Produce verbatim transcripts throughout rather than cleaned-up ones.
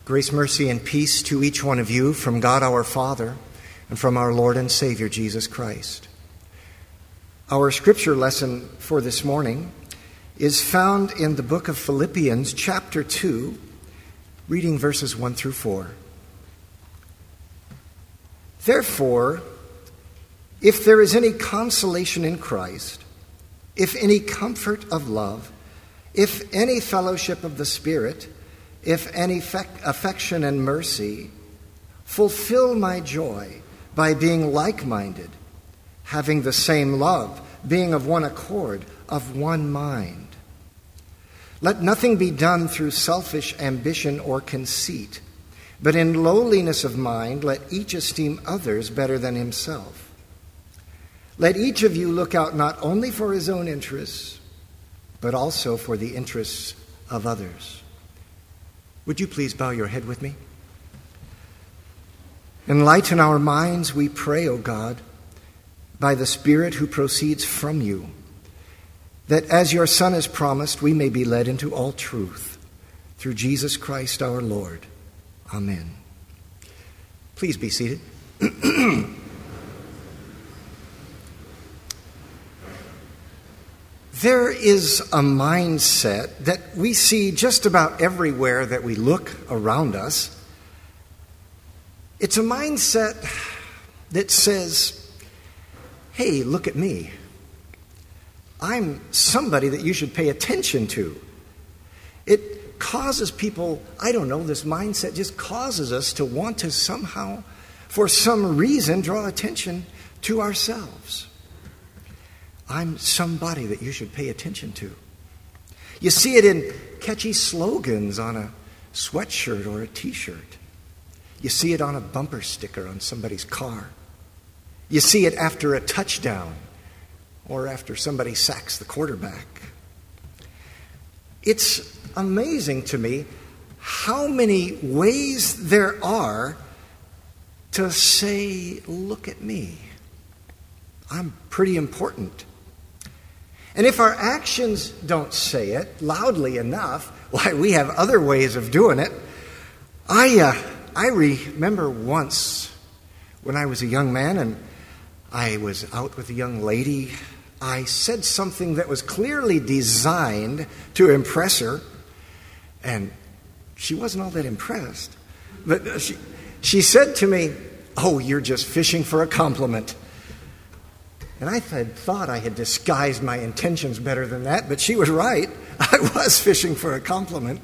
Grace, mercy, and peace to each one of you from God our Father and from our Lord and Savior Jesus Christ. Our scripture lesson for this morning is found in the book of Philippians, chapter two, reading verses one through four. Therefore, if there is any consolation in Christ, if any comfort of love, if any fellowship of the Spirit, if any affection and mercy, fulfill my joy by being like-minded, having the same love, being of one accord, of one mind. Let nothing be done through selfish ambition or conceit, but in lowliness of mind let each esteem others better than himself. Let each of you look out not only for his own interests, but also for the interests of others. Would you please bow your head with me? Enlighten our minds, we pray, O God, by the Spirit who proceeds from you, that as your Son has promised, we may be led into all truth, through Jesus Christ our Lord. Amen. Please be seated. There is a mindset that we see just about everywhere that we look around us. It's a mindset that says, hey, look at me. I'm somebody that you should pay attention to. It causes people, I don't know, this mindset just causes us to want to somehow, for some reason, draw attention to ourselves. I'm somebody that you should pay attention to. You see it in catchy slogans on a sweatshirt or a t-shirt. You see it on a bumper sticker on somebody's car. You see it after a touchdown or after somebody sacks the quarterback. It's amazing to me how many ways there are to say, look at me. I'm pretty important. And if our actions don't say it loudly enough, why, we have other ways of doing it. I uh, I remember once when I was a young man and I was out with a young lady, I said something that was clearly designed to impress her, and she wasn't all that impressed. But she, she said to me, "Oh, you're just fishing for a compliment." And I had thought I had disguised my intentions better than that, but she was right. I was fishing for a compliment.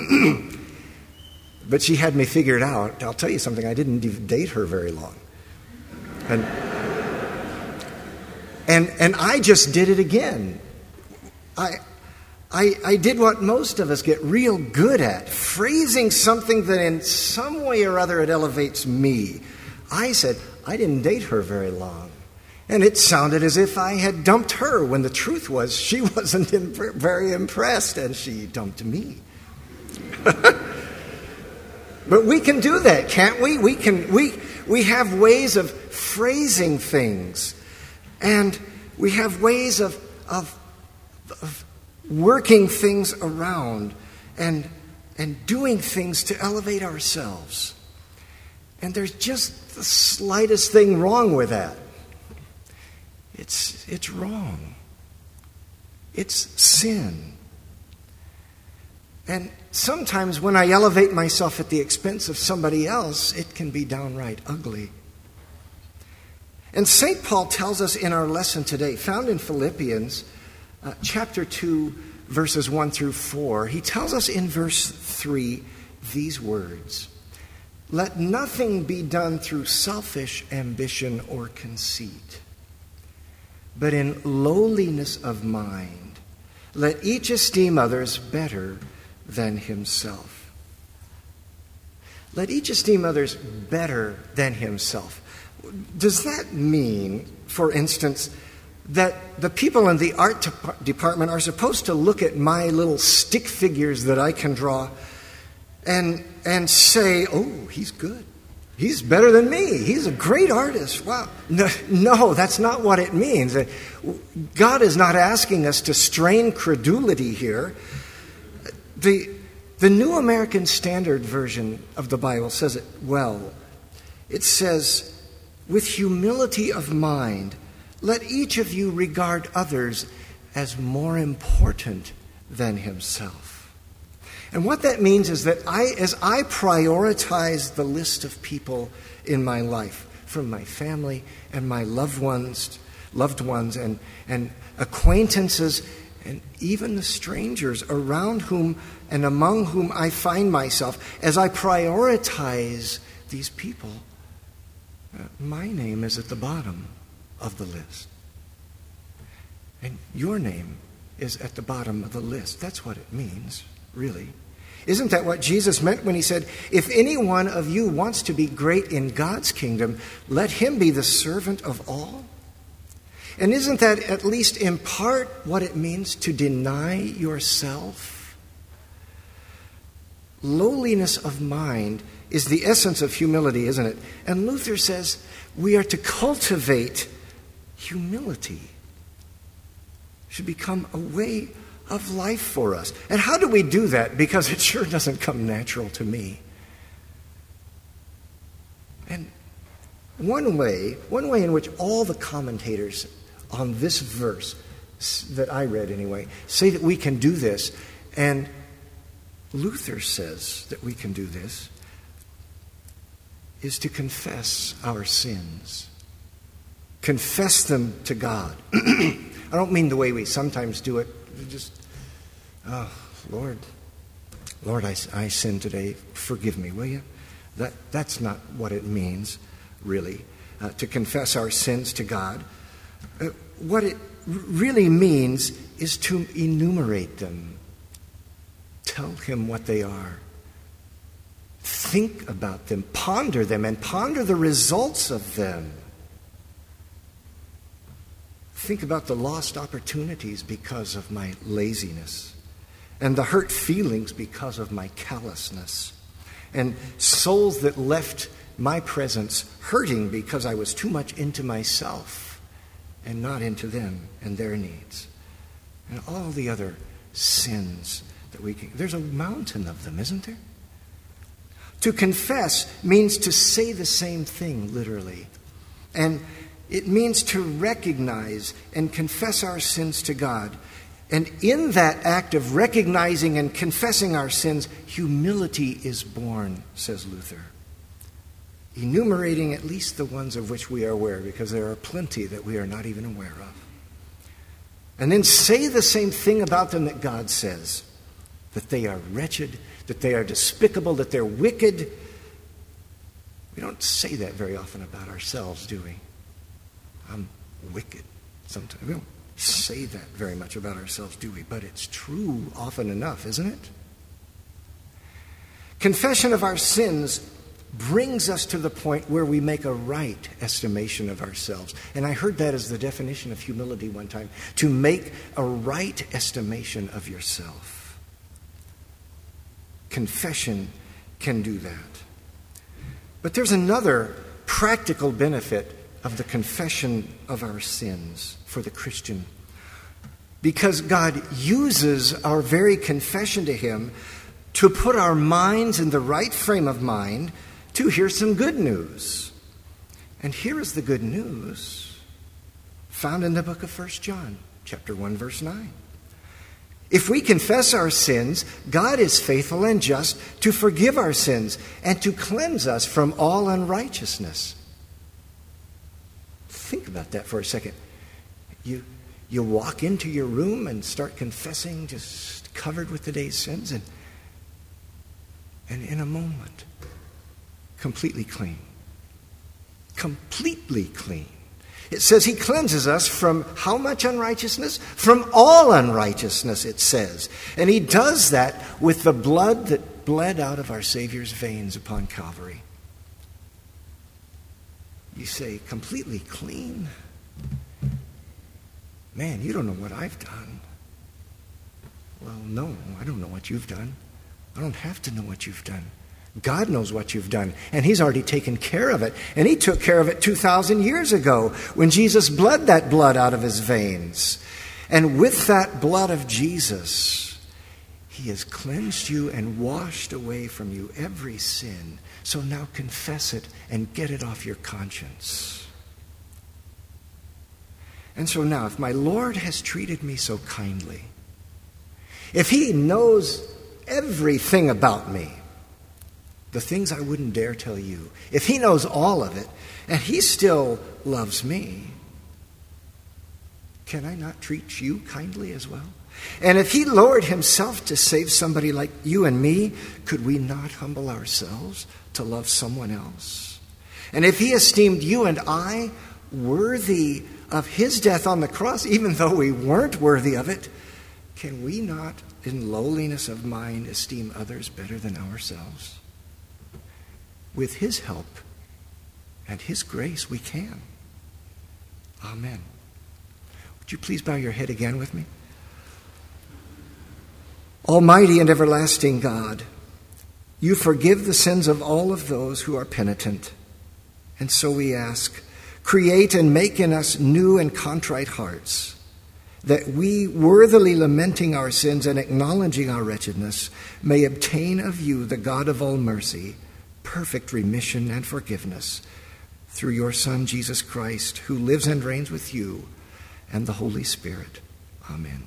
But she had me figured out. I'll tell you something, I didn't even date her very long. And, and, and I just did it again. I, I, I did what most of us get real good at, phrasing something that in some way or other it elevates me. I said, I didn't date her very long. And it sounded as if I had dumped her, when the truth was she wasn't imp- very impressed, and she dumped me. But we can do that, can't we? We can. We we have ways of phrasing things, and we have ways of of, of working things around, and and doing things to elevate ourselves. And there's just the slightest thing wrong with that. It's it's wrong. It's sin. And sometimes when I elevate myself at the expense of somebody else, it can be downright ugly. And Saint Paul tells us in our lesson today, found in Philippians uh, chapter two, verses one through four, he tells us in verse three these words: "Let nothing be done through selfish ambition or conceit, but in lowliness of mind, let each esteem others better than himself." Let each esteem others better than himself. Does that mean, for instance, that the people in the art department are supposed to look at my little stick figures that I can draw and, and say, oh, he's good. He's better than me. He's a great artist. Wow. No, no, that's not what it means. God is not asking us to strain credulity here. The, The New American Standard Version of the Bible says it well. It says, with humility of mind, let each of you regard others as more important than himself. And what that means is that I, as I prioritize the list of people in my life, from my family and my loved ones, loved ones and, and acquaintances, and even the strangers around whom and among whom I find myself, as I prioritize these people, uh, my name is at the bottom of the list. And your name is at the bottom of the list. That's what it means, really. Isn't that what Jesus meant when he said, if any one of you wants to be great in God's kingdom, let him be the servant of all? And isn't that at least in part what it means to deny yourself? Lowliness of mind is the essence of humility, isn't it? And Luther says we are to cultivate humility. It should become a way of life for us. And how do we do that? Because it sure doesn't come natural to me. And one way, one way in which all the commentators on this verse, that I read anyway, say that we can do this, and Luther says that we can do this, is to confess our sins. Confess them to God. I don't mean the way we sometimes do it. Just, oh, Lord, Lord, I, I sinned today. Forgive me, will you? That, that's not what it means, really, uh, to confess our sins to God. Uh, what it really means is to enumerate them. Tell him what they are. Think about them, ponder them, and ponder the results of them. Think about the lost opportunities because of my laziness, and the hurt feelings because of my callousness, and souls that left my presence hurting because I was too much into myself and not into them and their needs. And all the other sins that we can. There's a mountain of them, isn't there? To confess means to say the same thing, literally. And it means to recognize and confess our sins to God. And in that act of recognizing and confessing our sins, humility is born, says Luther. Enumerating at least the ones of which we are aware, because there are plenty that we are not even aware of. And then say the same thing about them that God says, that they are wretched, that they are despicable, that they're wicked. We don't say that very often about ourselves, do we? I'm wicked sometimes. We don't say that very much about ourselves, do we? But it's true often enough, isn't it? Confession of our sins brings us to the point where we make a right estimation of ourselves. And I heard that as the definition of humility one time, to make a right estimation of yourself. Confession can do that. But there's another practical benefit of the confession of our sins for the Christian. Because God uses our very confession to him to put our minds in the right frame of mind to hear some good news. And here is the good news found in the book of First John, chapter one, verse nine. If we confess our sins, God is faithful and just to forgive our sins and to cleanse us from all unrighteousness. Think about that for a second. You, you walk into your room and start confessing, just covered with the day's sins, and, and in a moment, completely clean. Completely clean. It says he cleanses us from how much unrighteousness? From all unrighteousness, it says. And he does that with the blood that bled out of our Savior's veins upon Calvary. You say, completely clean? Man, you don't know what I've done. Well, no, I don't know what you've done. I don't have to know what you've done. God knows what you've done, and he's already taken care of it. And he took care of it two thousand years ago when Jesus bled that blood out of his veins. And with that blood of Jesus, he He has cleansed you and washed away from you every sin. So now confess it and get it off your conscience. And so now, if my Lord has treated me so kindly, if He knows everything about me, the things I wouldn't dare tell you, if He knows all of it, and He still loves me, can I not treat you kindly as well? And if He lowered Himself to save somebody like you and me, could we not humble ourselves to love someone else? And if He esteemed you and I worthy of His death on the cross, even though we weren't worthy of it, can we not, in lowliness of mind, esteem others better than ourselves? With His help and His grace, we can. Amen. Would you please bow your head again with me? Almighty and everlasting God, you forgive the sins of all of those who are penitent. And so we ask, create and make in us new and contrite hearts, that we, worthily lamenting our sins and acknowledging our wretchedness, may obtain of you, the God of all mercy, perfect remission and forgiveness, through your Son, Jesus Christ, who lives and reigns with you and the Holy Spirit. Amen.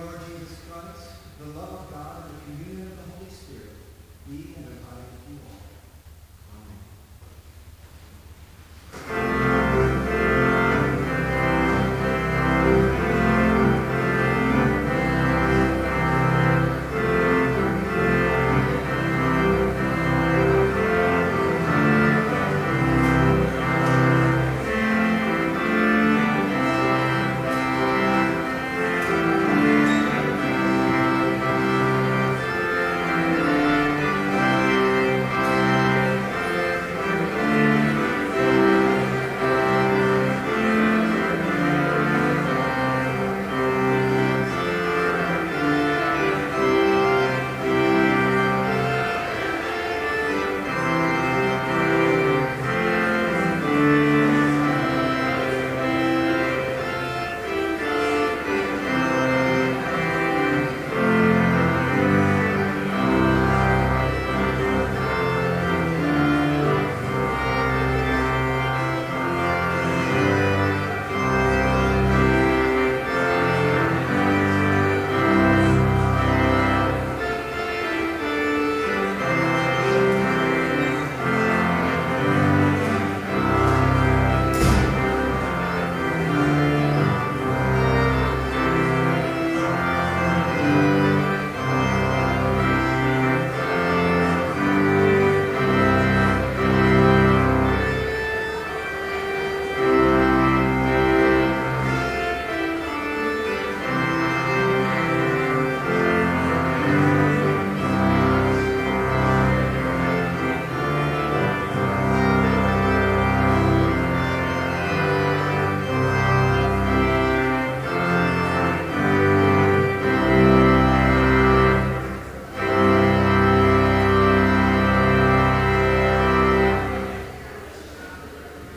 The love of God and the communion of the Holy Spirit be and abide with you all.